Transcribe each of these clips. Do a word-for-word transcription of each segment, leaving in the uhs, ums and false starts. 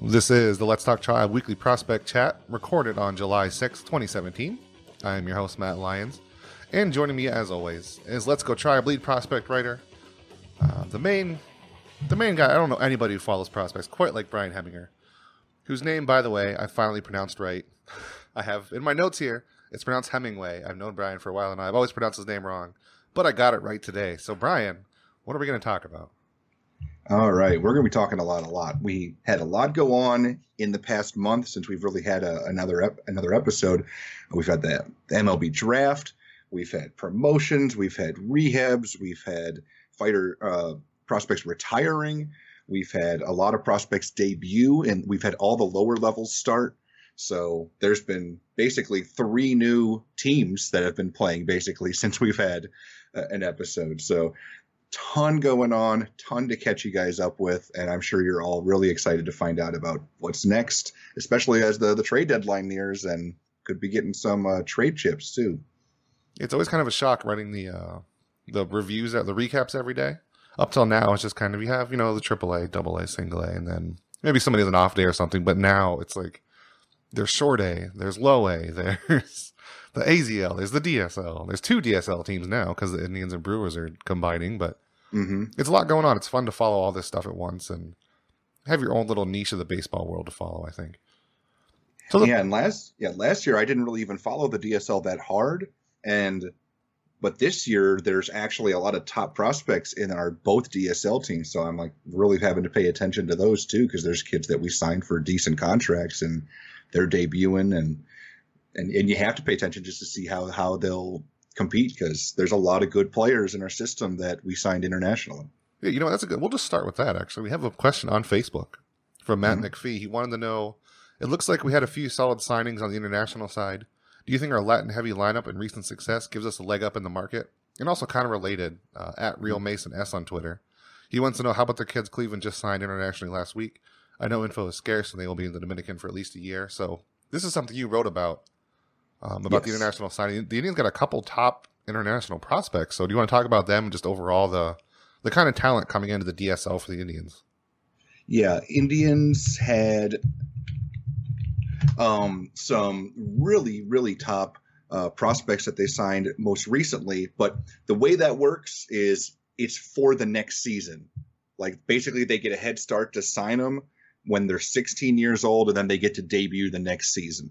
This is the Let's Talk Tribe weekly prospect chat recorded on July sixth, twenty seventeen. I am your host, Matt Lyons, and joining me as always is Let's Go Tribe lead prospect writer, uh, the main the main guy. I don't know anybody who follows prospects quite like Brian Heminger, whose name, by the way, I finally pronounced right. I have in my notes here, it's pronounced Hemingway. I've known Brian for a while and I've always pronounced his name wrong, but I got it right today. So Brian, what are we going to talk about? All right, we're going to be talking a lot, a lot. We had a lot go on in the past month since we've really had a, another ep- another episode. We've had the, the M L B draft, we've had promotions, we've had rehabs, we've had fighter uh, prospects retiring, we've had a lot of prospects debut, and we've had all the lower levels start. So there's been basically three new teams that have been playing basically since we've had uh, an episode. So ton going on, ton to catch you guys up with, and I'm sure you're all really excited to find out about what's next, especially as the, the trade deadline nears and could be getting some uh, trade chips too. It's always kind of a shock writing the uh, the reviews, the recaps every day. Up till now, it's just kind of, you have, you know, the triple A, double A, single A, and then maybe somebody has an off day or something, but now it's like there's short A, there's low A, there's the A Z L, there's the D S L. There's two D S L teams now because the Indians and Brewers are combining, but mm-hmm. It's a lot going on. It's fun to follow all this stuff at once and have your own little niche of the baseball world to follow, I think. So the- yeah, and last yeah last year I didn't really even follow the D S L that hard, and but this year there's actually a lot of top prospects in our both D S L teams, so I'm like really having to pay attention to those too because there's kids that we signed for decent contracts and they're debuting, and and and you have to pay attention just to see how how they'll compete because there's a lot of good players in our system that we signed internationally. Yeah, you know, that's a good. We'll just start with that. Actually, we have a question on Facebook from Matt mm-hmm. McPhee. He wanted to know. It looks like we had a few solid signings on the international side. Do you think our Latin heavy lineup and recent success gives us a leg up in the market? And also kind of related, uh, at Real Mason S on Twitter. He wants to know, how about the kids Cleveland just signed internationally last week? I know info is scarce and they will be in the Dominican for at least a year. So this is something you wrote about, um, about yes. the international signing. The Indians got a couple top international prospects. So do you want to talk about them and just overall the, the kind of talent coming into the D S L for the Indians? Yeah, Indians had um, some really, really top uh, prospects that they signed most recently. But the way that works is it's for the next season. Like basically they get a head start to sign them when they're sixteen years old, and then they get to debut the next season.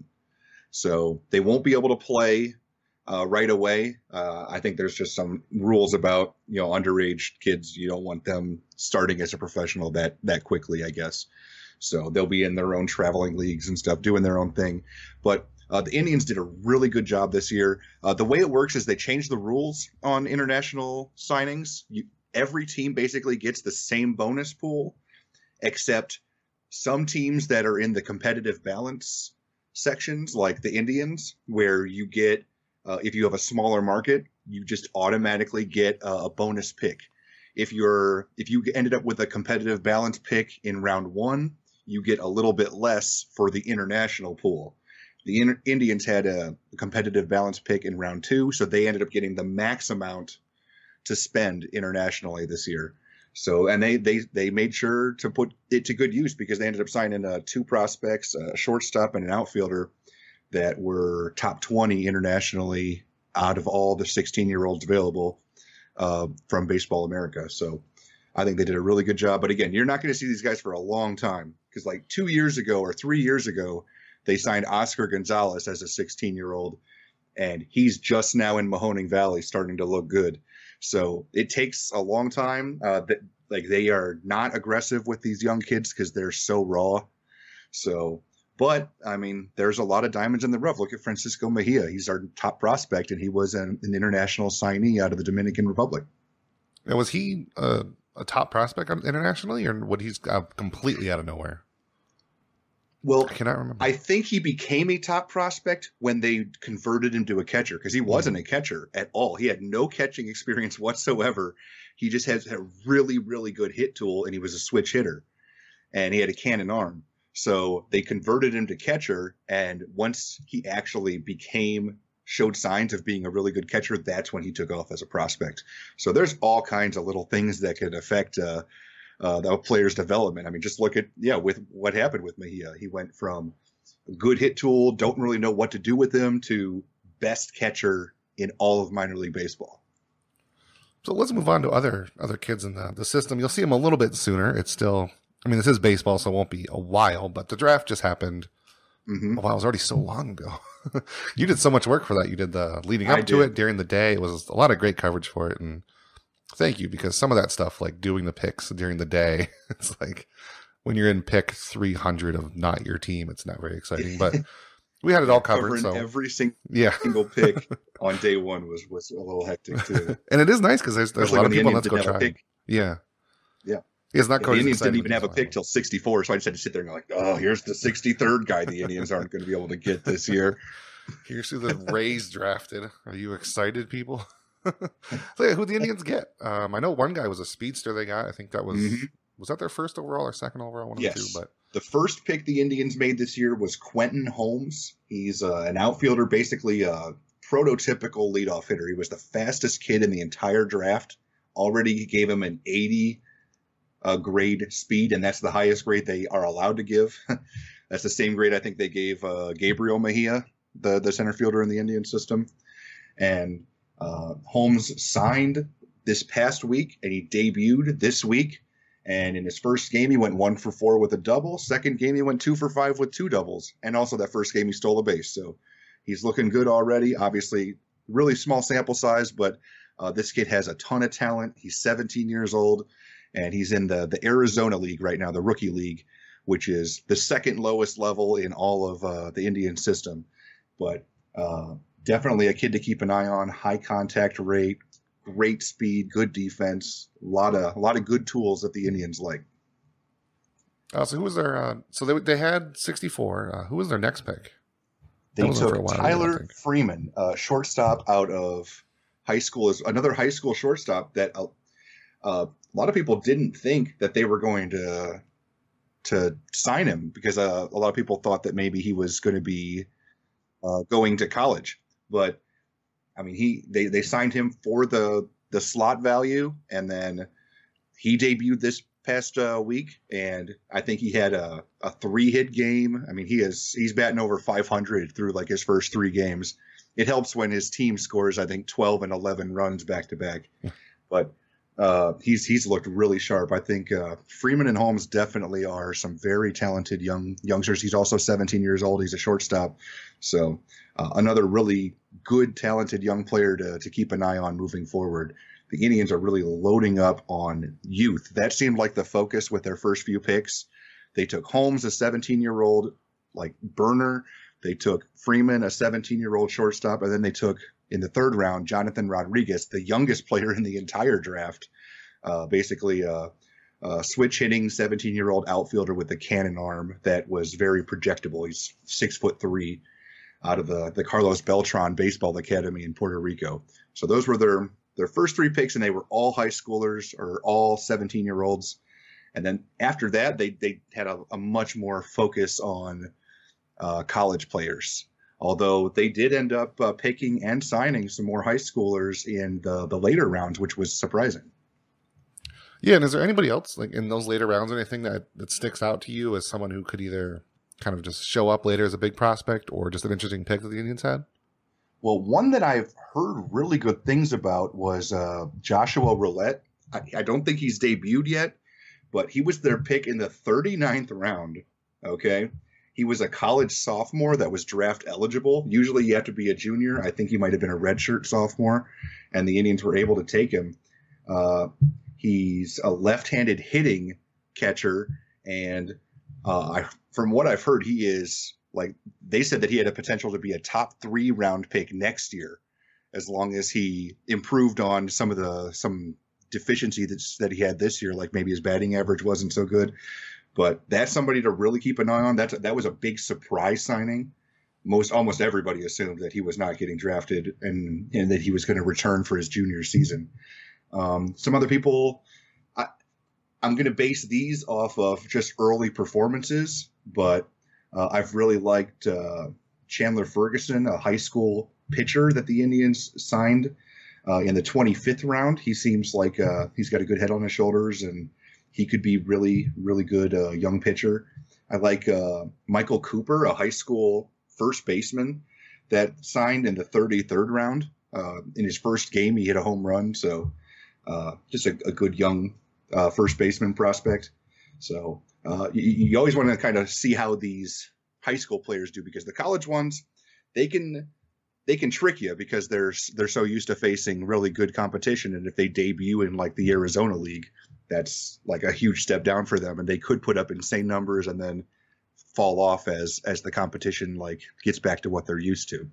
So they won't be able to play uh, right away. Uh, I think there's just some rules about, you know, underage kids. You don't want them starting as a professional that that quickly, I guess. So they'll be in their own traveling leagues and stuff, doing their own thing. But uh, the Indians did a really good job this year. Uh, the way it works is they changed the rules on international signings. You, every team basically gets the same bonus pool, except some teams that are in the competitive balance sections, like the Indians, where you get, uh, if you have a smaller market, you just automatically get a, a bonus pick. If you're, if you ended up with a competitive balance pick in round one, you get a little bit less for the international pool. The in- Indians had a competitive balance pick in round two, so they ended up getting the max amount to spend internationally this year. So, and they, they, they made sure to put it to good use because they ended up signing uh, two prospects, a shortstop and an outfielder that were top twenty internationally out of all the sixteen-year-olds available uh, from Baseball America. So I think they did a really good job. But again, you're not going to see these guys for a long time because like two years ago or three years ago, they signed Oscar Gonzalez as a sixteen-year-old, and he's just now in Mahoning Valley starting to look good. So it takes a long time. Uh, that like they are not aggressive with these young kids because they're so raw. So, but I mean, there's a lot of diamonds in the rough. Look at Francisco Mejia. He's our top prospect, and he was an, an international signee out of the Dominican Republic. Now, was he uh, a top prospect internationally, or what? He's uh, completely out of nowhere? Well, I cannot remember. I think he became a top prospect when they converted him to a catcher because he wasn't a catcher at all. He had no catching experience whatsoever. He just has a really, really good hit tool, and he was a switch hitter, and he had a cannon arm. So they converted him to catcher, and once he actually became, showed signs of being a really good catcher, that's when he took off as a prospect. So there's all kinds of little things that could affect uh, uh, the player's development. I mean, just look at yeah, with what happened with Mejia. He went from a good hit tool, don't really know what to do with him, to best catcher in all of minor league baseball. So let's move on to other other kids in the, the system. You'll see them a little bit sooner. It's still, I mean, this is baseball, so it won't be a while, but the draft just happened. Mm-hmm. Wow, it was already so long ago. You did so much work for that. You did the leading up I to did. it during the day. It was a lot of great coverage for it. And thank you, because some of that stuff, like doing the picks during the day, it's like when you're in pick three hundred of not your team, it's not very exciting. But we had it all covered. So every single, yeah. single pick on day one was, was a little hectic too. And it is nice because there's, there's a lot of people. Let's go try. Yeah. Yeah. It's not the Indians didn't even have a pick till sixty-four, so I just had to sit there and go like, oh, here's the sixty-third guy the Indians aren't going to be able to get this year. Here's who the Rays drafted. Are you excited, people? So yeah, who the Indians get? Um, I know one guy was a speedster they got. I think that was mm-hmm. was that their first overall or second overall? One yes. of the two, but the first pick the Indians made this year was Quentin Holmes. He's uh, an outfielder, basically a prototypical leadoff hitter. He was the fastest kid in the entire draft. Already gave him an eighty uh, grade speed, and that's the highest grade they are allowed to give. That's the same grade I think they gave uh, Gabriel Mejia, the, the center fielder in the Indian system. And uh, Holmes signed this past week, and he debuted this week. And in his first game, he went one for four with a double. Second game, he went two for five with two doubles. And also that first game, he stole a base. So he's looking good already. Obviously, really small sample size, but uh, this kid has a ton of talent. He's seventeen years old, and he's in the, the Arizona League right now, the Rookie League, which is the second lowest level in all of uh, the Indian system. But uh, definitely a kid to keep an eye on. High contact rate, great speed, good defense, a lot of a lot of good tools that the Indians like. Uh, so who was their? Uh, so they they had sixty-four. Uh, who was their next pick? They took Tyler ago, Freeman, uh, shortstop out of high school, is another high school shortstop that uh, uh, a lot of people didn't think that they were going to to sign him, because uh, a lot of people thought that maybe he was going to be uh, going to college, but. I mean, he they, they signed him for the the slot value, and then he debuted this past uh, week, and I think he had a, a three hit game. I mean, he is he's batting over five hundred through like his first three games. It helps when his team scores, I think, twelve and eleven runs back to back. But uh, he's he's looked really sharp. I think uh, Freeman and Holmes definitely are some very talented young youngsters. He's also seventeen years old. He's a shortstop, so uh, another really good, talented young player to, to keep an eye on moving forward. The Indians are really loading up on youth. That seemed like the focus with their first few picks. They took Holmes, a seventeen-year-old like burner. They took Freeman, a seventeen-year-old shortstop, and then they took, in the third round, Jonathan Rodriguez, the youngest player in the entire draft, uh, basically a, a switch-hitting seventeen-year-old outfielder with a cannon arm that was very projectable. He's six foot three. Out of the, the Carlos Beltran Baseball Academy in Puerto Rico. So those were their, their first three picks, and they were all high schoolers or all seventeen-year-olds. And then after that, they, they had a, a much more focus on uh, college players, although they did end up uh, picking and signing some more high schoolers in the, the later rounds, which was surprising. Yeah, and is there anybody else like in those later rounds, anything that, that sticks out to you as someone who could either kind of just show up later as a big prospect or just an interesting pick that the Indians had? Well, one that I've heard really good things about was uh, Joshua Roulette. I, I don't think he's debuted yet, but he was their pick in the thirty-ninth round, okay? He was a college sophomore that was draft eligible. Usually you have to be a junior. I think he might have been a redshirt sophomore, and the Indians were able to take him. Uh, he's a left-handed hitting catcher, and uh, I from what I've heard, he is like they said that he had a potential to be a top three round pick next year, as long as he improved on some of the some deficiency that's, that he had this year, like maybe his batting average wasn't so good. But that's somebody to really keep an eye on. That's that was a big surprise signing. Most almost everybody assumed that he was not getting drafted and and that he was going to return for his junior season. Um, some other people. I, I'm going to base these off of just early performances, but uh, I've really liked uh, Chandler Ferguson, a high school pitcher that the Indians signed uh, in the twenty-fifth round. He seems like uh, he's got a good head on his shoulders, and he could be really, really good uh, young pitcher. I like uh, Michael Cooper, a high school first baseman that signed in the thirty-third round. Uh, in his first game, he hit a home run. So uh, just a, a good young uh, first baseman prospect. So uh, you, you always want to kind of see how these high school players do, because the college ones, they can they can trick you because they're they're so used to facing really good competition, and if they debut in like the Arizona League, that's like a huge step down for them, and they could put up insane numbers and then fall off as as the competition like gets back to what they're used to.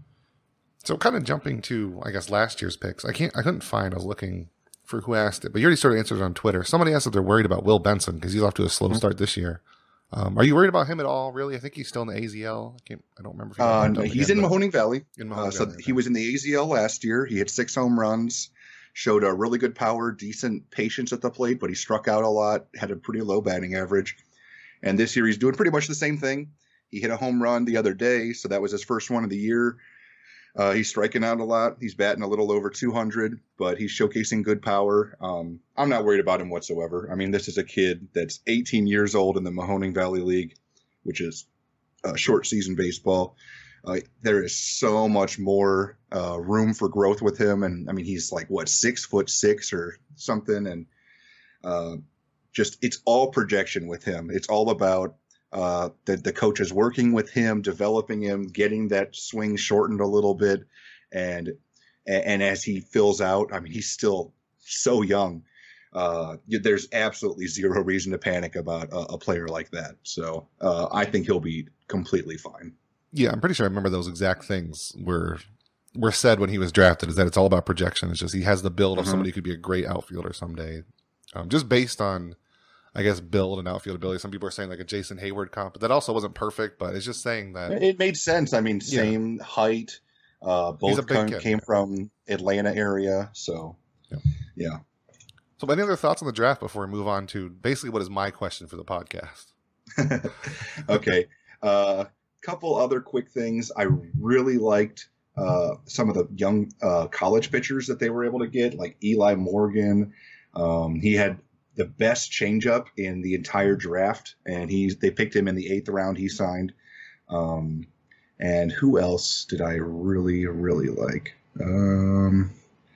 So kind of jumping to, I guess, last year's picks. I can't I couldn't find. I was looking for who asked it, but you already sort of answered it on Twitter. Somebody asked if they're worried about Will Benson because he's off to a slow mm-hmm. start this year. Um, are you worried about him at all? Really? I think he's still in the A Z L. I can't. I don't remember. If uh, no, he's again, in Mahoning Valley. In Mahoning uh, so Valley, he was in the A Z L last year. He hit six home runs, showed a really good power, decent patience at the plate, but he struck out a lot. Had a pretty low batting average. And this year he's doing pretty much the same thing. He hit a home run the other day, so that was his first one of the year. Uh, he's striking out a lot. He's batting a little over two hundred, but he's showcasing good power. Um, I'm not worried about him whatsoever. I mean, this is a kid that's eighteen years old in the Mahoning Valley League, which is uh, short season baseball. Uh, there is so much more uh, room for growth with him. And I mean, he's like, what, six foot six or something. And uh, just, it's all projection with him. It's all about uh, the, the coaches working with him, developing him, getting that swing shortened a little bit. And, and as he fills out, I mean, he's still so young. Uh, there's absolutely zero reason to panic about a, a player like that. So uh, I think he'll be completely fine. Yeah, I'm pretty sure I remember those exact things were were said when he was drafted, is that it's all about projection. It's just he has the build of mm-hmm. somebody who could be a great outfielder someday. Um, just based on, I guess, build and outfield ability. Some people are saying like a Jason Hayward comp, but that also wasn't perfect, but it's just saying that. It made sense. I mean, same yeah. height. Uh, both come, came from Atlanta area. So, yeah. yeah. So any other thoughts on the draft before we move on to basically what is my question for the podcast? Okay. A uh, couple other quick things. I really liked uh, some of the young uh, college pitchers that they were able to get, like Eli Morgan. Um, he had the best changeup in the entire draft, and he's they picked him in the eighth round. He signed. Um, and who else did I really, really like? Um,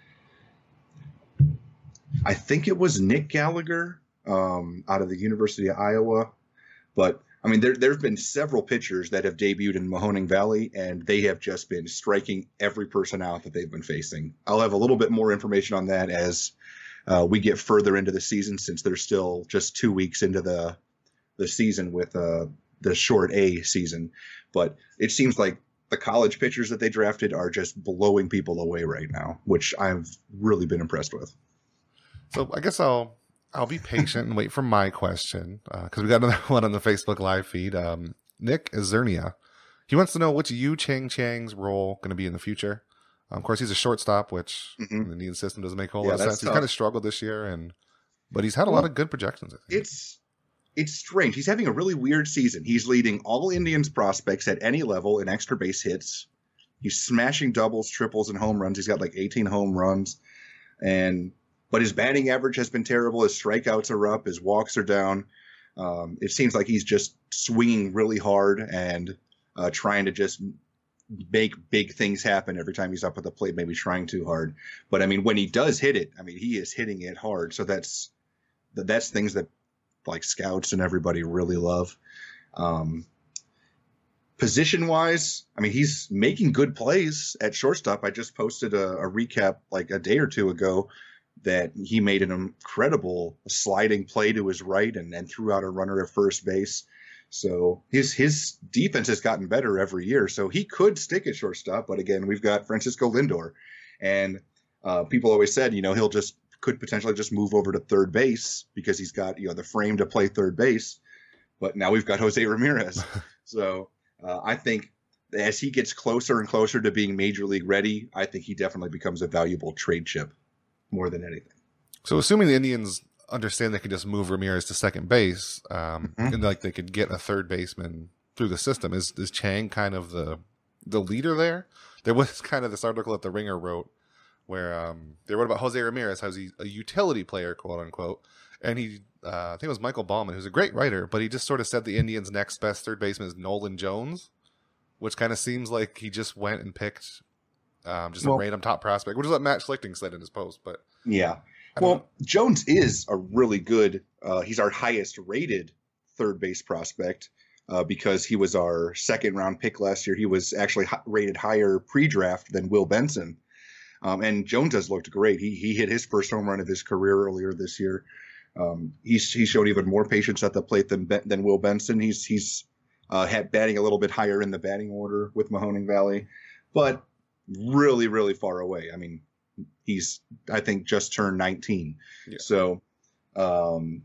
I think it was Nick Gallagher um, out of the University of Iowa. But, I mean, there there have been several pitchers that have debuted in Mahoning Valley, and they have just been striking every person out that they've been facing. I'll have a little bit more information on that as uh, we get further into the season, since they're still just two weeks into the the season with uh, the short A season. But it seems like the college pitchers that they drafted are just blowing people away right now, which I've really been impressed with. So I guess I'll I'll be patient and wait for my question because uh, we got another one on the Facebook live feed. Um, Nick Azernia, he wants to know what's Yu Chang Chang's role going to be in the future. Um, of course, he's a shortstop, which mm-hmm. in the Indian system doesn't make a whole yeah, lot of sense. Tough. He's kind of struggled this year, and but he's had a well, lot of good projections. I think. It's it's strange. He's having a really weird season. He's leading all Indians prospects at any level in extra base hits. He's smashing doubles, triples, and home runs. He's got like eighteen home runs, and but his batting average has been terrible. His strikeouts are up. His walks are down. Um, it seems like he's just swinging really hard and uh, trying to just make big things happen every time he's up at the plate, maybe trying too hard. But, I mean, when he does hit it, I mean, he is hitting it hard. So that's that's things that, like, scouts and everybody really love. Um, Position-wise, I mean, he's making good plays at shortstop. I just posted a, a recap like a day or two ago that he made an incredible sliding play to his right and, and threw out a runner at first base. So his his defense has gotten better every year. So he could stick at shortstop. But again, we've got Francisco Lindor. And uh, people always said, you know, he'll just could potentially just move over to third base because he's got, you know, the frame to play third base. But now we've got Jose Ramirez. So uh, I think as he gets closer and closer to being major league ready, I think he definitely becomes a valuable trade chip more than anything. So assuming the Indians understand they can just move Ramirez to second base, um, mm-hmm. and like they could get a third baseman through the system, is is Chang kind of the the leader there? There was kind of this article that the Ringer wrote where um, they wrote about Jose Ramirez, how he's a utility player, quote unquote, and he, uh, I think it was Michael Ballman, who's a great writer, but he just sort of said the Indians' next best third baseman is Nolan Jones, which kind of seems like he just went and picked um, just well, a random top prospect, which is what Matt Schlichting said in his post. But yeah, well, know. Jones is a really good. Uh, he's our highest rated third base prospect uh, because he was our second round pick last year. He was actually h- rated higher pre-draft than Will Benson. Um, and Jones has looked great. He he hit his first home run of his career earlier this year. Um, he's he showed even more patience at the plate than than Will Benson. He's he's uh, had batting a little bit higher in the batting order with Mahoning Valley, but really really far away. I mean, he's I think just turned nineteen. Yeah. So, um,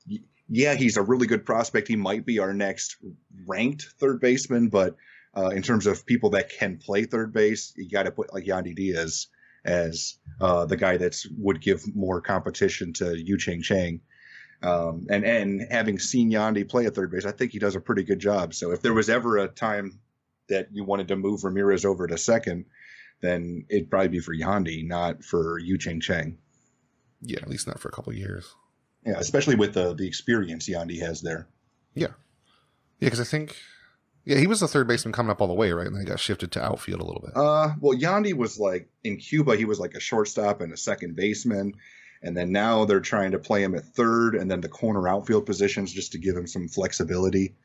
yeah, he's a really good prospect. He might be our next ranked third baseman, but uh, in terms of people that can play third base, you got to put like Yandy Diaz as uh, the guy that's would give more competition to Yu Chang Chang. Um, and, and having seen Yandy play at third base, I think he does a pretty good job. So if there was ever a time that you wanted to move Ramirez over to second, then it'd probably be for Yandy, not for Yu Chang Chang. Yeah, at least not for a couple of years. Yeah, especially with the, the experience Yandy has there. Yeah. Yeah, because I think... Yeah, he was the third baseman coming up all the way, right? And then he got shifted to outfield a little bit. Uh, well, Yandy was like, in Cuba, he was like a shortstop and a second baseman. And then now they're trying to play him at third and then the corner outfield positions just to give him some flexibility.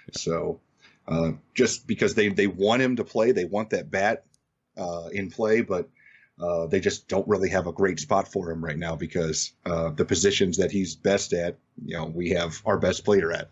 So uh, just because they, they want him to play, they want that bat uh, in play, but uh, they just don't really have a great spot for him right now because uh, the positions that he's best at, you know, we have our best player at.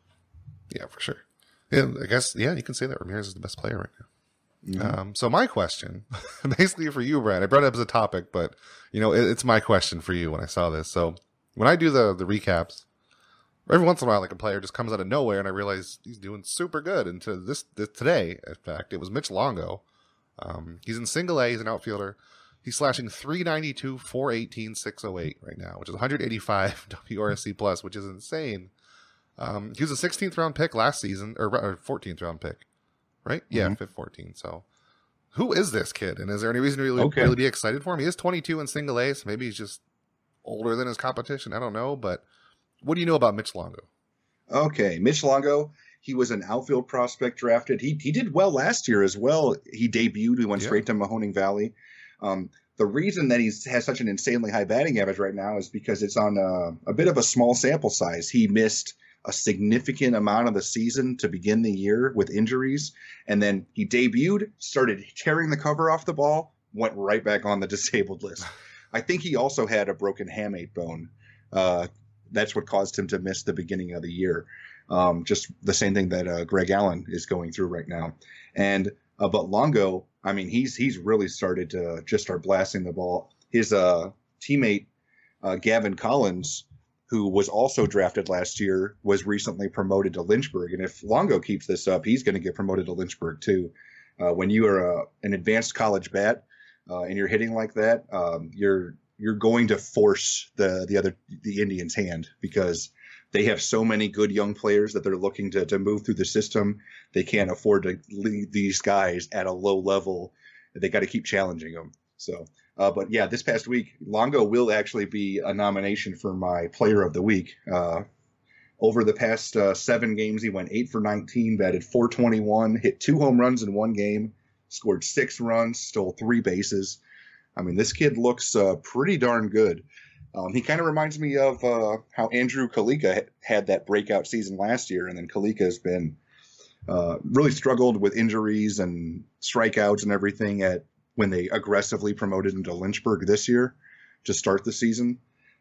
Yeah, for sure. Yeah, I guess, yeah, you can say that Ramirez is the best player right now. Mm-hmm. Um, so my question, basically for you, Brad, I brought it up as a topic, but, you know, it, it's my question for you when I saw this. So when I do the, the recaps, every once in a while, like a player just comes out of nowhere and I realize he's doing super good. And to this, this today, in fact, it was Mitch Longo. Um, he's in single A, he's an outfielder. He's slashing three ninety-two, four eighteen, six oh eight right now, which is one eighty-five W R S C plus, which is insane. Um, he was a sixteenth round pick last season, or, or fourteenth round pick, right? Mm-hmm. Yeah, fifth, fourteen. So, who is this kid? And is there any reason to really, okay. really be excited for him? He is twenty-two in single A, so maybe he's just older than his competition. I don't know, but what do you know about Mitch Longo? Okay, Mitch Longo, he was an outfield prospect drafted. He he did well last year as well. He debuted. We went yeah. straight to Mahoning Valley. Um, the reason that he has such an insanely high batting average right now is because it's on a, a bit of a small sample size. He missed a significant amount of the season to begin the year with injuries. And then he debuted, started tearing the cover off the ball, went right back on the disabled list. I think he also had a broken hamate bone. Uh, that's what caused him to miss the beginning of the year. Um, just the same thing that uh, Greg Allen is going through right now. And uh, but Longo, I mean, he's he's really started to just start blasting the ball. His uh, teammate, uh, Gavin Collins, who was also drafted last year, was recently promoted to Lynchburg. And if Longo keeps this up, he's going to get promoted to Lynchburg too. Uh, when you are uh, an advanced college bat uh, and you're hitting like that, um, you're you're going to force the the other the Indians' hand because they have so many good young players that they're looking to to move through the system. They can't afford to leave these guys at a low level. They got to keep challenging them. So. Uh, but yeah, this past week, Longo will actually be a nomination for my player of the week. Uh, over the past uh, seven games, he went eight for nineteen, batted four twenty-one, hit two home runs in one game, scored six runs, stole three bases. I mean, this kid looks uh, pretty darn good. Um, he kind of reminds me of uh, how Andrew Kalika ha- had that breakout season last year, and then Kalika has been uh, really struggled with injuries and strikeouts and everything at when they aggressively promoted him to Lynchburg this year to start the season.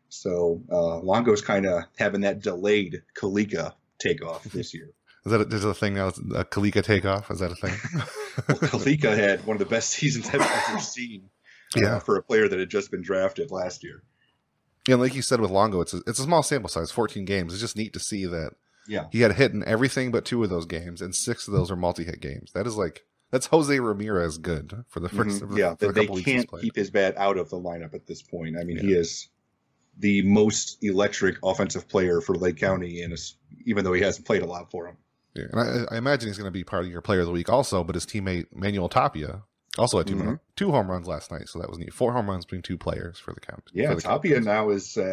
So uh, Longo's kind of having that delayed Kalika takeoff this year. Is that a, there's a thing now, a Kalika takeoff? Is that a thing? Well, Kalika had one of the best seasons I've ever seen uh, yeah. for a player that had just been drafted last year. Yeah, like you said with Longo, it's a, it's a small sample size, fourteen games. It's just neat to see that yeah. he had a hit in everything but two of those games, and six of those are multi-hit games. That is like, that's Jose Ramirez good for the first mm-hmm. yeah, for the they couple can't keep his bat out of the lineup at this point. I mean, yeah. he is the most electric offensive player for Lake County, and even though he hasn't played a lot for him. Yeah, and I, I imagine he's going to be part of your player of the week also, but his teammate Manuel Tapia also had two, mm-hmm. two home runs last night, so that was neat. Four home runs between two players for the count. Yeah, the Tapia count. Now is at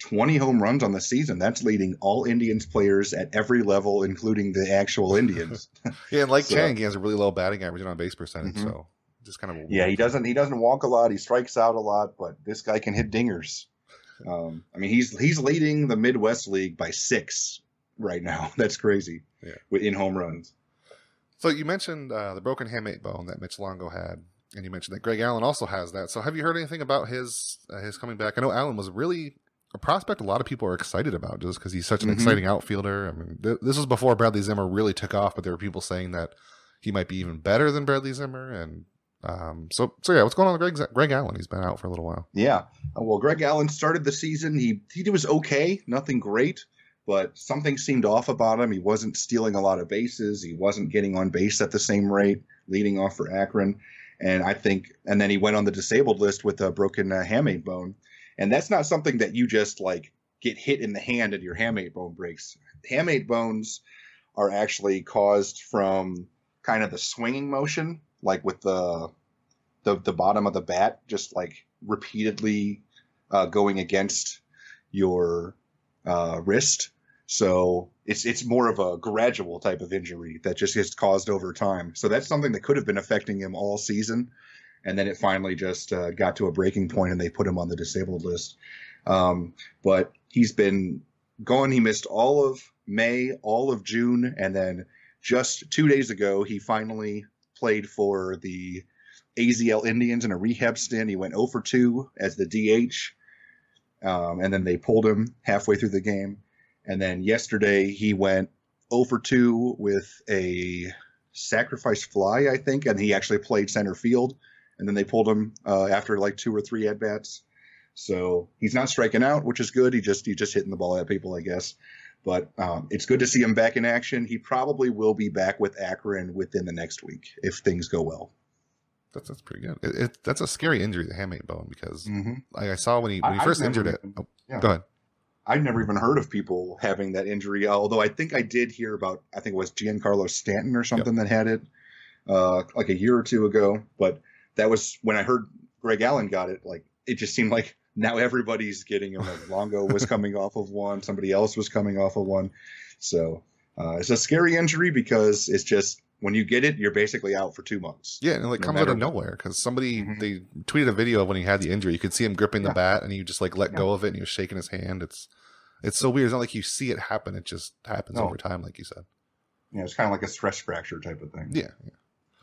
twenty home runs on the season. That's leading all Indians players at every level, including the actual Indians. Yeah, and like So- Chang, he has a really low batting average and on base percentage, Mhm. so just kind of a Yeah, weird he thing. doesn't he doesn't walk a lot. He strikes out a lot, but this guy can hit dingers. Um, I mean, he's he's leading the Midwest League by six right now. That's crazy. Yeah. with in home runs. So you mentioned uh, the broken hamate bone that Mitch Longo had, and you mentioned that Greg Allen also has that. So have you heard anything about his uh, his coming back? I know Allen was really a prospect a lot of people are excited about just because he's such an Mhm. exciting outfielder. I mean, th- this was before Bradley Zimmer really took off, but there were people saying that he might be even better than Bradley Zimmer. And um, so, so yeah, what's going on with Greg, Greg Allen? He's been out for a little while. Yeah. Uh, Well, Greg Allen started the season. He he was okay, nothing great, but something seemed off about him. He wasn't stealing a lot of bases. He wasn't getting on base at the same rate, leading off for Akron. And I think, and then he went on the disabled list with a broken uh, hamate bone. And that's not something that you just like get hit in the hand and your hamate bone breaks. Hamate bones are actually caused from kind of the swinging motion, like with the the, the bottom of the bat, just like repeatedly uh, going against your uh, wrist. So it's it's more of a gradual type of injury that just gets caused over time. So that's something that could have been affecting him all season, and then it finally just uh, got to a breaking point, and they put him on the disabled list. Um, but he's been gone. He missed all of May, all of June, and then just two days ago, he finally played for the A Z L Indians in a rehab stint. He went oh for two as the D H, um, and then they pulled him halfway through the game. And then yesterday he went oh for two with a sacrifice fly, I think, and he actually played center field. And then they pulled him uh, after like two or three at bats. So he's not striking out, which is good. He just he's just hitting the ball at people, I guess. But um, it's good to see him back in action. He probably will be back with Akron within the next week if things go well. That's that's pretty good. It, it, that's a scary injury, the hamate bone, because Mm-hmm. like I saw when he when he I- I've first never injured it. even- Oh, yeah. Go ahead. I've never even heard of people having that injury, although I think I did hear about, I think it was Giancarlo Stanton or something that had it uh, like a year or two ago. But that was when I heard Greg Allen got it. Like, it just seemed like now everybody's getting him. Like Longo was coming off of one. Somebody else was coming off of one. So uh, it's a scary injury because it's just, when you get it, you're basically out for two months. Yeah, and it like No comes out matter of what. nowhere because somebody Mhm. they tweeted a video of when he had the injury. You could see him gripping the Yeah. bat, and he just like let Yeah. go of it, and he was shaking his hand. It's it's so weird. It's not like you see it happen; it just happens No. over time, like you said. Yeah, it's kind of like a stress fracture type of thing. Yeah. yeah.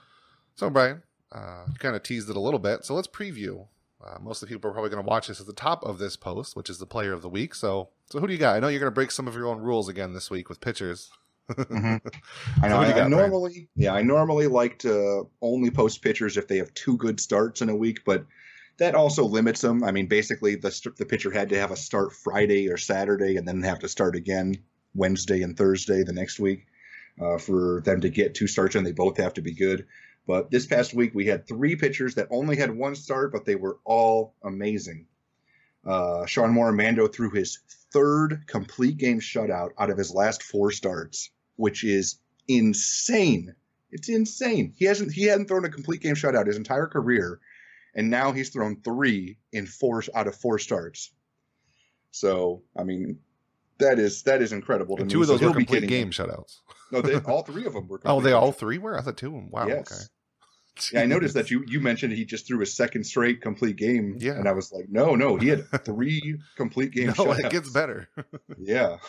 So Brian, uh, you kind of teased it a little bit. So let's preview. Uh, most of the people are probably going to watch this at the top of this post, which is the player of the week. So, so who do you got? I know you're going to break some of your own rules again this week with pitchers. Mhm. So I know. what do you I, I got, Brian? normally, yeah, I normally like to only post pitchers if they have two good starts in a week, but that also limits them. I mean, basically, the st- the pitcher had to have a start Friday or Saturday, and then have to start again Wednesday and Thursday the next week uh, for them to get two starts, and they both have to be good. But this past week, we had three pitchers that only had one start, but they were all amazing. Uh, Sean Moramando threw his third complete game shutout out of his last four starts, which is insane. It's insane. He hasn't he hadn't thrown a complete game shutout his entire career, and now he's thrown three in four out of four starts. So, I mean, that is that is incredible to And me. two of So those he'll were be complete getting game them. shutouts. No, they, all three of them were. Oh, complete they game all three were? I thought two. Wow. Yes. Okay. Yeah, I noticed that you you mentioned he just threw a second straight complete game. Yeah. And I was like, no, no, he had three complete game No, shutouts. it gets better. Yeah.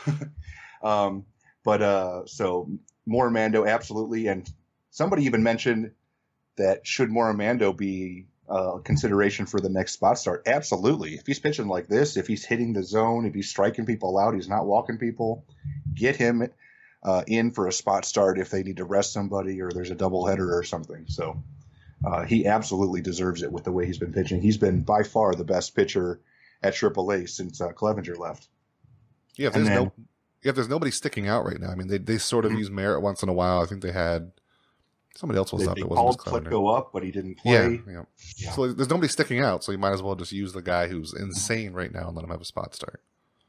um, but uh, so Moramando, absolutely. And somebody even mentioned that should Moramando be uh, consideration for the next spot start? Absolutely. If he's pitching like this, if he's hitting the zone, if he's striking people out, he's not walking people, get him uh, in for a spot start if they need to rest somebody or there's a doubleheader or something. So uh, he absolutely deserves it with the way he's been pitching. He's been by far the best pitcher at triple A since uh, Clevenger left. Yeah, if And there's then- no, yeah, if there's nobody sticking out right now. I mean, they they sort of Mhm. use Merritt once in a while. I think they had somebody else was They, up. they It wasn't called just Clevenger. Flipko up, but he didn't Yeah, play. yeah. Yeah. So there's nobody sticking out. So you might as well just use the guy who's insane right now and let him have a spot start.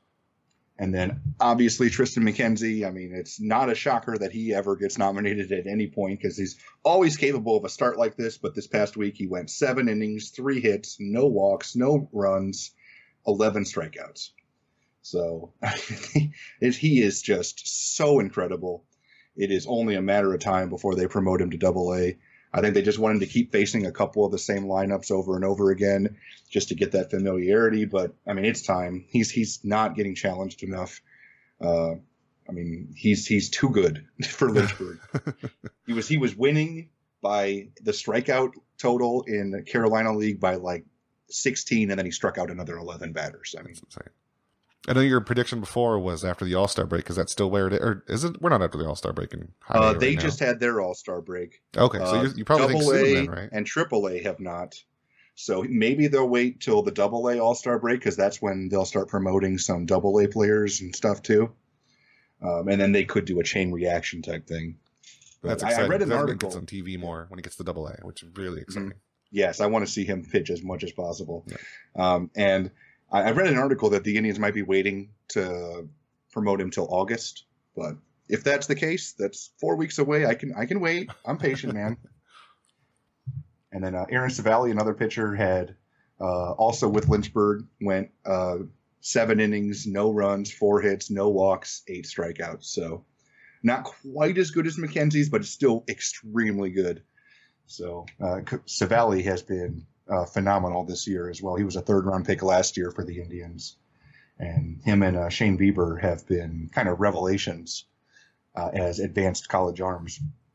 And then obviously Tristan McKenzie. I mean, it's not a shocker that he ever gets nominated at any point because he's always capable of a start like this. But this past week he went seven innings, three hits, no walks, no runs, eleven strikeouts. So he is just so incredible. It is only a matter of time before they promote him to Double A. I think they just want him to keep facing a couple of the same lineups over and over again just to get that familiarity. But I mean, it's time. He's he's not getting challenged enough. Uh, I mean, he's he's too good for Lynchburg. he was he was winning by the strikeout total in the Carolina League by like sixteen, and then he struck out another eleven batters. I mean, I know your prediction before was after the All-Star break. Is that still where it is? Or is it? We're not after the All-Star break in high uh, A They right just now. had their All-Star break. Okay, so uh, you you probably think soon then, right? And Triple A have not. So maybe they'll wait till the Double A All-Star break because that's when they'll start promoting some Double A players and stuff too. Um, and then they could do a chain reaction type thing. But That's I, exciting. I read an That article gets on T V more when he gets to Double A, which is really exciting. Mm-hmm. Yes, I want to see him pitch as much as possible. Yeah. Um, and I, I read an article that the Indians might be waiting to promote him till August. But if that's the case, that's four weeks away. I can I can wait. I'm patient, man. And then uh, Aaron Savali, another pitcher, had uh, also with Lynchburg, went uh, seven innings, no runs, four hits, no walks, eight strikeouts. So not quite as good as McKenzie's, but it's still extremely good. So uh, Savali has been uh, phenomenal this year as well. He was a third-round pick last year for the Indians. And him and uh, Shane Bieber have been kind of revelations uh, as advanced college arms.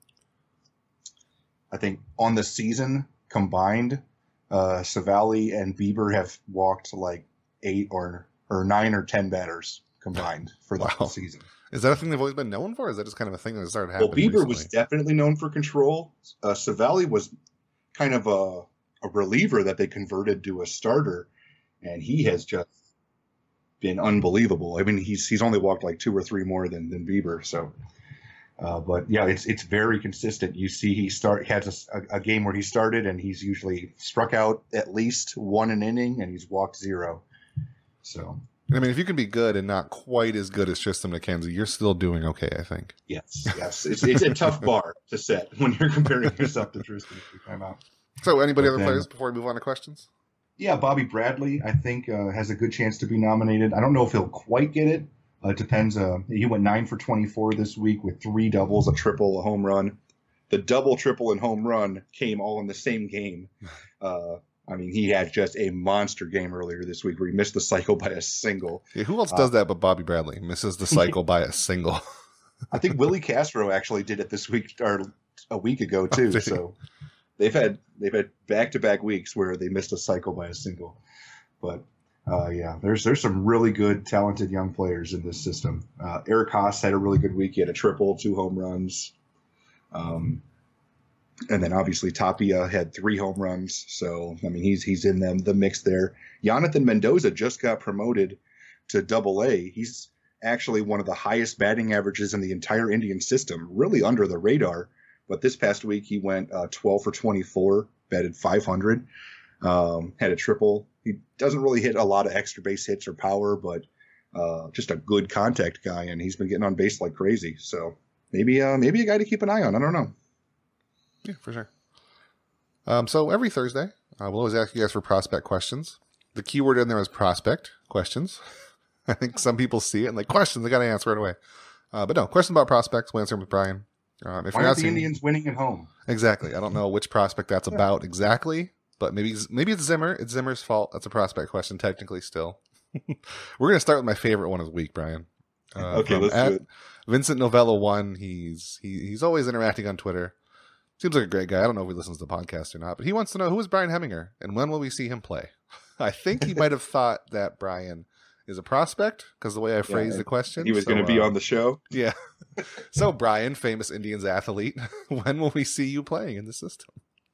I think on the season combined, uh, Savali and Bieber have walked like eight or or nine or ten batters combined for the Wow. whole season. Is that a thing they've always been known for? Or is that just kind of a thing that started happening Well, Bieber recently? was definitely known for control. Uh, Savali was kind of a, a reliever that they converted to a starter, and he has just been unbelievable. I mean, he's he's only walked like two or three more than than Bieber. So, uh, but yeah, it's it's very consistent. You see, he start has a, a game where he started, and he's usually struck out at least one an inning, and he's walked zero. So. I mean, if you can be good and not quite as good as Tristan McKenzie, you're still doing okay, I think. Yes, yes. It's it's a tough bar to set when you're comparing yourself to Tristan. Time out. So, anybody But other then- players before we move on to questions? Yeah, Bobby Bradley, I think, uh, has a good chance to be nominated. I don't know if he'll quite get it. Uh, it depends. Uh, he went nine for twenty-four this week with three doubles, a triple, a home run. The double, triple, and home run came all in the same game. Uh, I mean, he had just a monster game earlier this week where he missed the cycle by a single. Yeah, who else Uh, does that but Bobby Bradley? Misses the cycle by a single. I think Willie Castro actually did it this week or a week ago too. did he? So they've had they've had back to back weeks where they missed a cycle by a single. But uh, yeah, there's there's some really good, talented young players in this system. Uh, Eric Haas had a really good week. He had a triple, two home runs. Um, and then obviously Tapia had three home runs. So I mean he's he's in them the mix there. Jonathan Mendoza just got promoted to Double A. He's actually one of the highest batting averages in the entire Indian system, really under the radar. But this past week he went uh, twelve for twenty-four, batted five hundred, um, had a triple. He doesn't really hit a lot of extra base hits or power, but uh, just a good contact guy, and he's been getting on base like crazy. So maybe uh, maybe a guy to keep an eye on. I don't know. Yeah, for sure. Um, so every Thursday, uh, we'll always ask you guys for prospect questions. The keyword in there is prospect questions. I think some people see it and like questions, they got to answer right away. Uh, but no, questions about prospects. We'll answer them with Brian. Um, if Why you're are not the seeing, Indians winning at home? exactly, I don't know which prospect that's about exactly, but maybe maybe it's Zimmer. It's Zimmer's fault. That's a prospect question, technically. Still, we're gonna start with my favorite one of the week, Brian. Uh, Okay, from let's at do it. Vincent Novella one. He's he, he's always interacting on Twitter. Seems like a great guy. I don't know if he listens to the podcast or not, but he wants to know who is Brian Heminger and when will we see him play? I think he might have thought that Brian is a prospect because the way I phrased Yeah, the question. He was So, going to be uh, on the show. Yeah. So, Brian, famous Indians athlete, when will we see you playing in the system?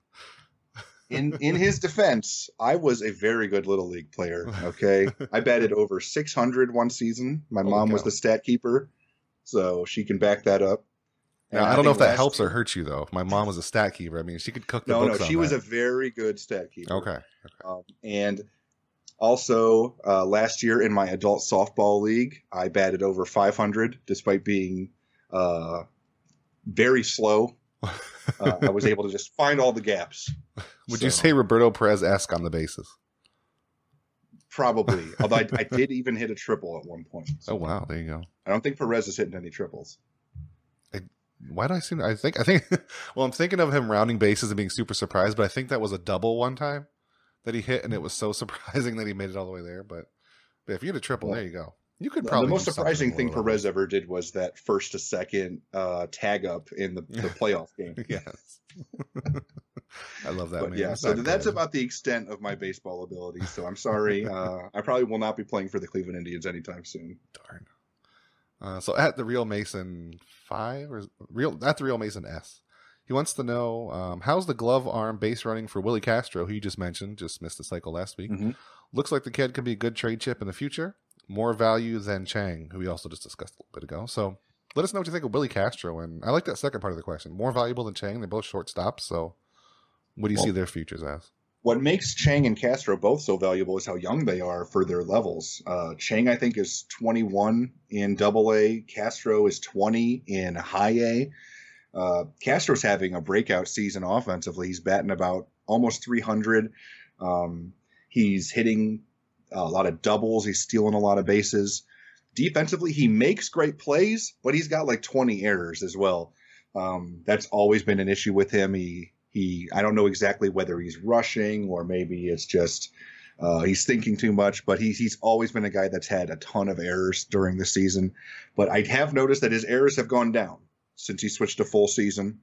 In in his defense, I was a very good little league player. Okay, I batted over six hundred one season. My Holy mom was cow. the stat keeper, so she can back that up. Now, And I don't know if think that last helps or year- hurts you, though. If my mom was a stat keeper, I mean, she could cook the No, no, books on she was a that. very good stat keeper. Okay. Um, and also, uh, last year in my adult softball league, I batted over five hundred despite being uh, very slow. Uh, I was able to just find all the gaps. Would you So, say Roberto Perez-esque on the bases? Probably. Although I, I did even hit a triple at one point. So oh, wow. There you go. I don't think Perez is hitting any triples. I, why do I seem, I think, I think, well, I'm thinking of him rounding bases and being super surprised, but I think that was a double one time that he hit, and it was so surprising that he made it all the way there. But, but if you hit a triple, well, there you go. You could probably. The most surprising thing Perez ever did was that first to second uh, tag up in the, the playoff game. Yes. I love that. But man. yeah, that's so that's good. about the extent of my baseball ability. So I'm sorry. uh, I probably will not be playing for the Cleveland Indians anytime soon. Darn. Uh, so at the Real Mason five or real at the Real Mason S, he wants to know um, how's the glove arm base running for Willie Castro, who you just mentioned, just missed the cycle last week. Mm-hmm. Looks like the kid could be a good trade chip in the future. More value than Chang, who we also just discussed a little bit ago. So let us know what you think of Willie Castro. And I like that second part of the question. More valuable than Chang. They're both shortstops. So what do you well, see their futures as? What makes Chang and Castro both so valuable is how young they are for their levels. Uh, Chang, I think, is twenty-one in double A. Castro is twenty in high A. Uh, Castro's having a breakout season offensively. He's batting about almost three hundred. Um, he's hitting a lot of doubles. He's stealing a lot of bases. Defensively, he makes great plays, but he's got like twenty errors as well. Um, that's always been an issue with him. He he. I don't know exactly whether he's rushing or maybe it's just uh, he's thinking too much. But he's he's always been a guy that's had a ton of errors during the season. But I have noticed that his errors have gone down since he switched to full season.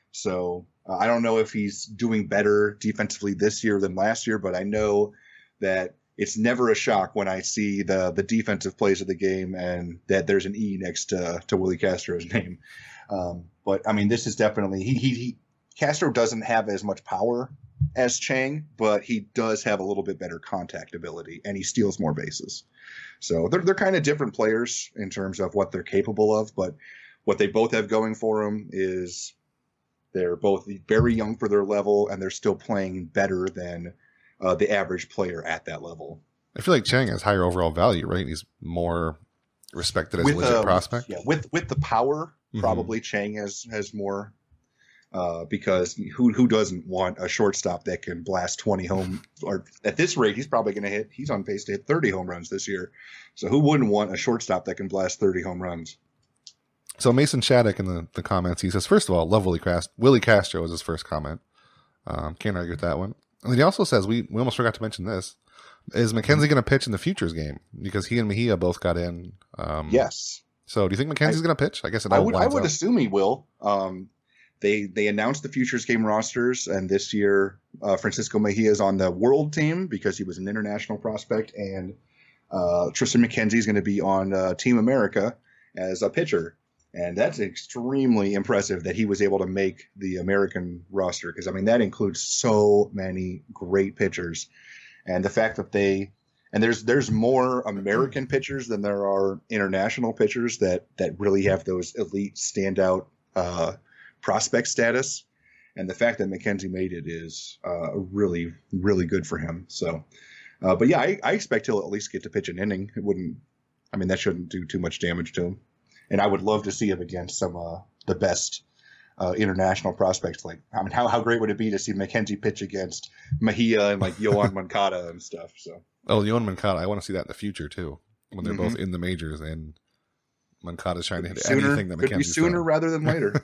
So uh, I don't know if he's doing better defensively this year than last year, but I know that it's never a shock when I see the the defensive plays of the game and that there's an E next to, to Willie Castro's name. Um, but I mean, this is definitely he, he he Castro doesn't have as much power as Chang, but he does have a little bit better contact ability and he steals more bases. So they're they're kind of different players in terms of what they're capable of, but what they both have going for them is they're both very young for their level and they're still playing better than Uh, the average player at that level. I feel like Chang has higher overall value, right? He's more respected as with, a legit uh, prospect. Yeah, with with the power, Mm-hmm. probably Chang has has more. Uh, because who who doesn't want a shortstop that can blast twenty home? Or at this rate, he's probably going to hit. He's on pace to hit thirty home runs this year. So who wouldn't want a shortstop that can blast thirty home runs? So Mason Shattuck in the, the comments, he says, first of all, love Willie Castro. Willie Castro was his first comment. Um, can't argue with that one. And then he also says, we, we almost forgot to mention this, is McKenzie going to pitch in the Futures game? Because he and Mejia both got in. Um, yes. So do you think McKenzie's going to pitch? I guess it I all would, I would up. assume he will. Um, they they announced the Futures game rosters, and this year uh, Francisco Mejia is on the World team because he was an international prospect, and uh, Tristan McKenzie is going to be on uh, Team America as a pitcher. And that's extremely impressive that he was able to make the American roster because, I mean, that includes so many great pitchers. And the fact that they – and there's there's more American pitchers than there are international pitchers that, that really have those elite standout uh, prospect status. And the fact that McKenzie made it is uh, really, really good for him. So, uh, but, yeah, I, I expect he'll at least get to pitch an inning. It wouldn't – I mean, that shouldn't do too much damage to him. And I would love to see him against some uh, the best uh, international prospects. Like, I mean, how how great would it be to see McKenzie pitch against Mejia and like Yohan Moncada and stuff? So, oh, Yohan Moncada, I want to see that in the future too, when they're mm-hmm. both in the majors and Moncada's trying could to hit sooner, anything that McKenzie's could be sooner done. rather than later.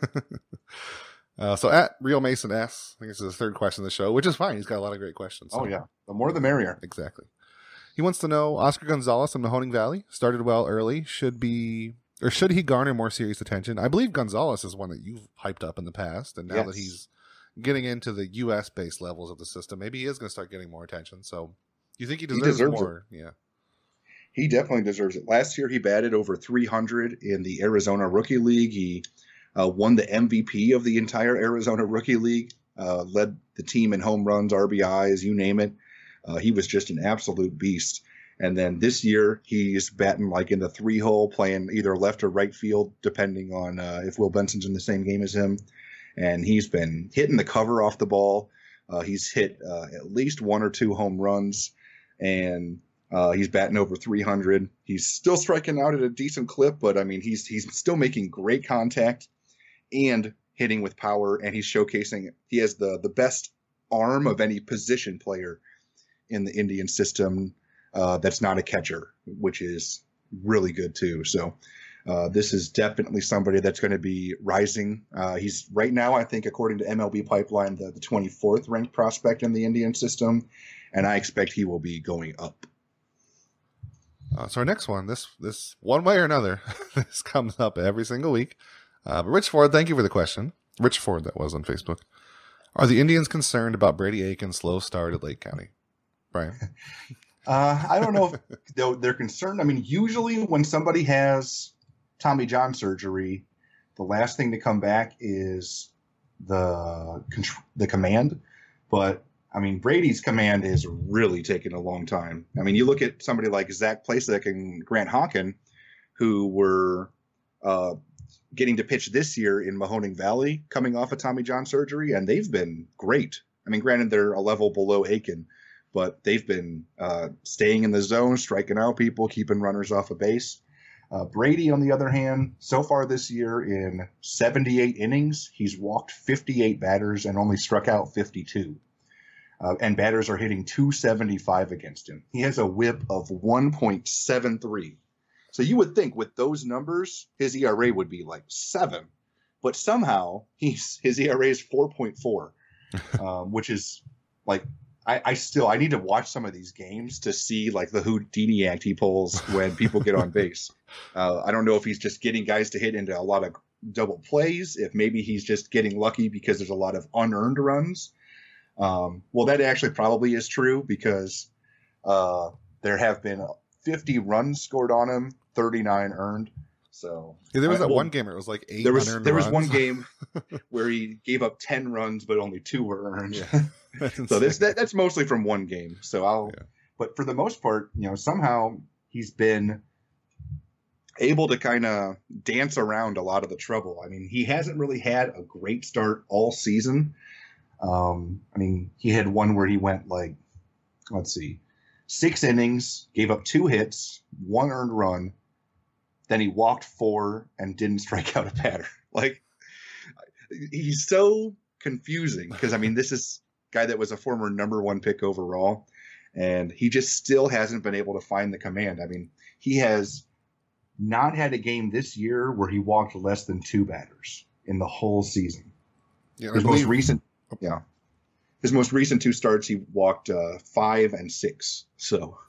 uh, so at Real Mason S, I think this is the third question of the show, which is fine. He's got a lot of great questions. So. Oh yeah, the more the merrier. Exactly. He wants to know Oscar Gonzalez from Mahoning Valley started well early. Should be. Or should he garner more serious attention? I believe Gonzalez is one that you've hyped up in the past, and now yes. that he's getting into the U S-based levels of the system, maybe he is going to start getting more attention. So, do you think he deserves, he deserves more? It. Yeah, he definitely deserves it. Last year, he batted over three hundred in the Arizona Rookie League. He uh, won the M V P of the entire Arizona Rookie League, uh, led the team in home runs, R B Is, you name it. Uh, he was just an absolute beast. And then this year, he's batting like in the three hole, playing either left or right field, depending on uh, if Will Benson's in the same game as him. And he's been hitting the cover off the ball. Uh, he's hit uh, at least one or two home runs, and uh, he's batting over three hundred. He's still striking out at a decent clip, but I mean, he's he's still making great contact and hitting with power. And he's showcasing he has the the best arm of any position player in the Indian system. uh, that's not a catcher, which is really good too. So uh, this is definitely somebody that's going to be rising. Uh, he's right now, I think, according to M L B Pipeline, the, the twenty-fourth ranked prospect in the Indian system, and I expect he will be going up. Uh, so our next one, this this one way or another, this comes up every single week. Uh, but Rich Ford, thank you for the question. Rich Ford, that was on Facebook. Are the Indians concerned about Brady Aiken's slow start at Lake County? Brian? Uh, I don't know if they're, they're concerned. I mean, usually when somebody has Tommy John surgery, the last thing to come back is the the command. But, I mean, Brady's command is really taking a long time. I mean, you look at somebody like Zach Plasak and Grant Hawken, who were uh, getting to pitch this year in Mahoning Valley coming off of Tommy John surgery, and they've been great. I mean, granted, they're a level below Aiken, but they've been uh, staying in the zone, striking out people, keeping runners off of base. Uh, Brady, on the other hand, so far this year in seventy-eight innings, he's walked fifty-eight batters and only struck out fifty-two. Uh, and batters are hitting two seventy-five against him. He has a whip of one point seven three. So you would think with those numbers, his E R A would be like seven. But somehow he's his E R A is four point four, um, which is like, I, I still, I need to watch some of these games to see like the Houdini act he pulls when people get on base. Uh, I don't know if he's just getting guys to hit into a lot of double plays, if maybe he's just getting lucky because there's a lot of unearned runs. Um, well, that actually probably is true because uh, there have been fifty runs scored on him, thirty-nine earned. So yeah, there was I, that well, one game where it was like eight. There was there runs. was one game where he gave up ten runs, but only two were earned. Yeah. So this that, that's mostly from one game. So I'll, yeah. But for the most part, you know, somehow he's been able to kind of dance around a lot of the trouble. I mean, he hasn't really had a great start all season. Um, I mean, he had one where he went like, let's see, six innings, gave up two hits, one earned run. Then he walked four and didn't strike out a batter. Like, he's so confusing because, I mean, this is a guy that was a former number one pick overall, and he just still hasn't been able to find the command. I mean, he has not had a game this year where he walked less than two batters in the whole season. Yeah, His believe- most recent, yeah, his most recent two starts, he walked uh, five and six. So,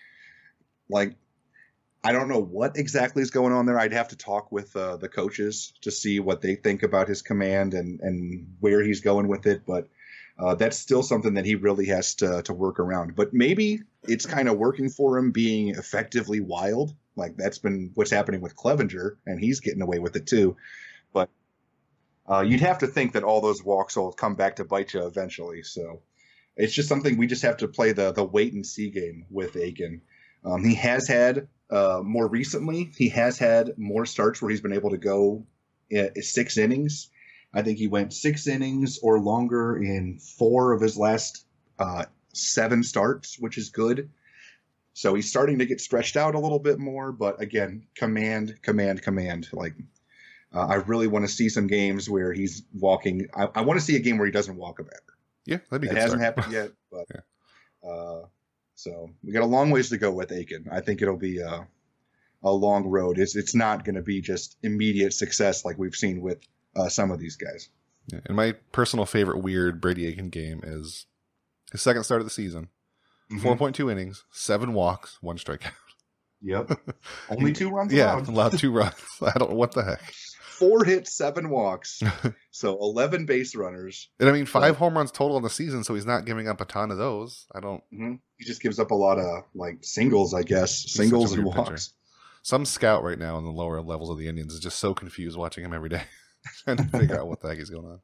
like, I don't know what exactly is going on there. I'd have to talk with uh, the coaches to see what they think about his command and, and where he's going with it. But uh, that's still something that he really has to, to work around. But maybe it's kind of working for him being effectively wild. Like that's been what's happening with Clevenger, and he's getting away with it too. But uh, you'd have to think that all those walks will come back to bite you eventually. So it's just something we just have to play the the wait and see game with Aiken. Um, he has had uh, more recently, he has had more starts where he's been able to go uh, six innings. I think he went six innings or longer in four of his last uh, seven starts, which is good. So he's starting to get stretched out a little bit more. But again, command, command, command. Like uh, I really want to see some games where he's walking. I, I want to see a game where he doesn't walk a batter. Yeah, that'd be It good hasn't start. happened yet, but Yeah. uh, so we got a long ways to go with Aiken. I think it'll be a, a long road. It's it's not going to be just immediate success like we've seen with uh, some of these guys. Yeah. And my personal favorite weird Brady Aiken game is his second start of the season. Mm-hmm. four point two innings, seven walks, one strikeout. Yep. Only two runs Yeah, allowed. allowed two runs. I don't know what the heck. Four hits, seven walks. So eleven base runners. And I mean, five Right. home runs total in the season, so he's not giving up a ton of those. I don't. Mm-hmm. He just gives up a lot of like singles, I guess. He's Singles such a and weird walks. pitcher. Some scout right now in the lower levels of the Indians is just so confused watching him every day, trying to figure out what the heck is going on.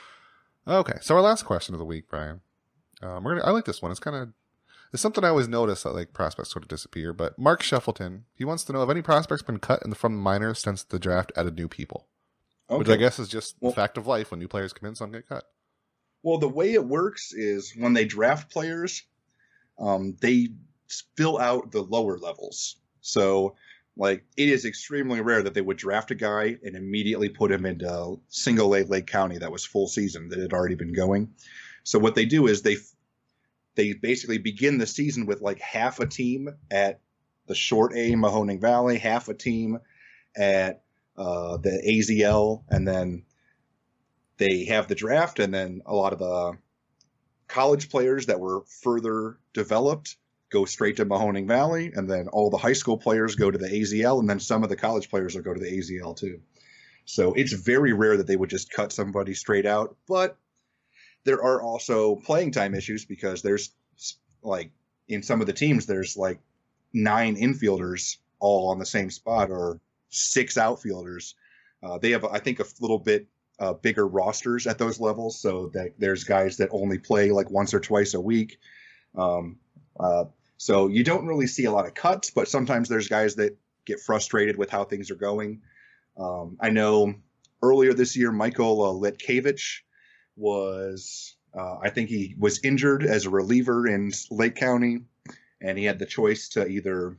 Okay, so our last question of the week, Brian. Um, we're gonna, I like this one. It's kind of it's something I always notice that like prospects sort of disappear. But Mark Shuffleton, he wants to know if any prospects been cut in the, from the minors since the draft added new people, Okay. which I guess is just Well- the fact of life. When new players come in, some get cut. Well, the way it works is when they draft players, um, they fill out the lower levels. So, like, it is extremely rare that they would draft a guy and immediately put him into single A Lake County that was full season that had already been going. So what they do is they they basically begin the season with like half a team at the Short A, Mahoning Valley, half a team at uh, the A Z L, and then they have the draft, and then a lot of the college players that were further developed go straight to Mahoning Valley, and then all the high school players go to the A Z L, and then some of the college players will go to the A Z L too. So it's very rare that they would just cut somebody straight out, but there are also playing time issues because there's like in some of the teams, there's like nine infielders all on the same spot or six outfielders. Uh, they have, I think, a little bit uh, bigger rosters at those levels, so that there's guys that only play like once or twice a week. Um, uh, so you don't really see a lot of cuts, but sometimes there's guys that get frustrated with how things are going. Um, I know earlier this year, Michael uh, Letkevich was, uh, I think he was injured as a reliever in Lake County, and he had the choice to either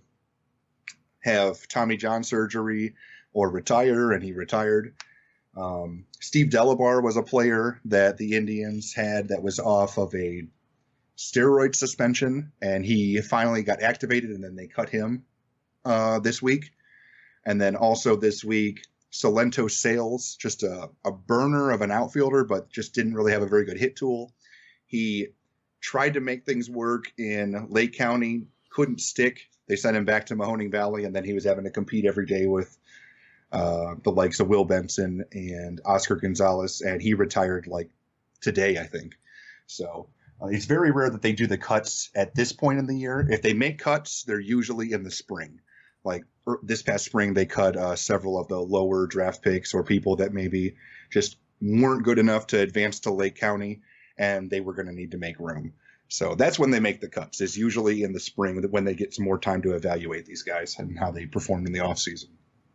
have Tommy John surgery or retire, and he retired. Um, Steve Delabar was a player that the Indians had that was off of a steroid suspension, and he finally got activated, and then they cut him uh, this week. And then also this week, Salento Sales, just a, a burner of an outfielder, but just didn't really have a very good hit tool. He tried to make things work in Lake County, couldn't stick. They sent him back to Mahoning Valley, and then he was having to compete every day with uh, the likes of Will Benson and Oscar Gonzalez, and he retired like today, I think. So uh, it's very rare that they do the cuts at this point in the year. If they make cuts, they're usually in the spring. Like this past spring, they cut uh, several of the lower draft picks or people that maybe just weren't good enough to advance to Lake County, and they were going to need to make room. So that's when they make the cuts, is usually in the spring when they get some more time to evaluate these guys and how they performed in the offseason.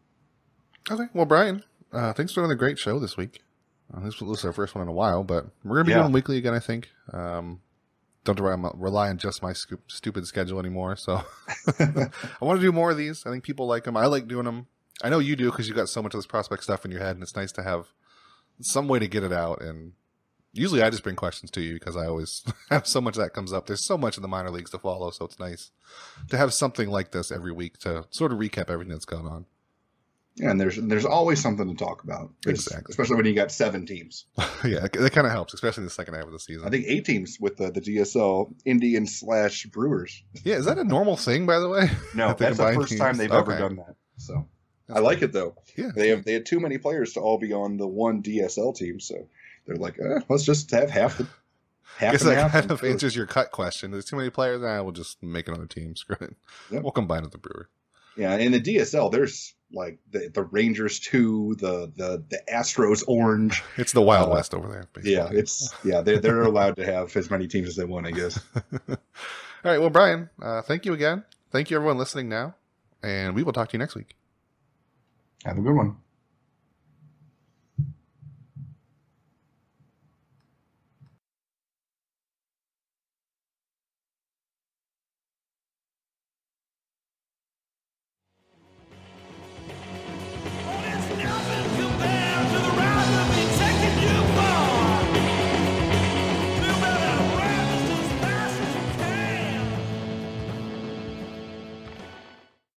Okay. Well, Brian, uh, thanks for doing a great show this week. Uh, this was our first one in a while, but we're going to be Yeah. going weekly again, I think. Um, don't rely, rely on just my scoop, stupid schedule anymore. So I want to do more of these. I think people like them. I like doing them. I know you do because you got so much of this prospect stuff in your head, and it's nice to have some way to get it out. And usually I just bring questions to you because I always have so much that comes up. There's so much in the minor leagues to follow, so it's nice to have something like this every week to sort of recap everything that's going on. Yeah, and there's there's always something to talk about. Exactly. Especially when you got seven teams. Yeah, that kind of helps, especially in the second half of the season. I think eight teams with the, the D S L Indians slash Brewers. Yeah, is that a normal thing, by the way? No, The that's the combined first time teams? they've Okay. ever done that. So That's I like it though. Yeah. They have they had too many players to all be on the one D S L team, so they're like, eh, let's just have half the I half guess and that half. kind and of do it. answers your cut question. There's too many players. Nah, we'll just make another team. Screw it. Yep. We'll combine with the Brewer. Yeah, in the D S L, there's like the, the Rangers two, the the the Astros orange. It's the Wild Uh, West over there. Basically. Yeah, it's yeah they're they're allowed to have as many teams as they want, I guess. All right. Well, Brian, uh, thank you again. Thank you, everyone listening now. And we will talk to you next week. Have a good one.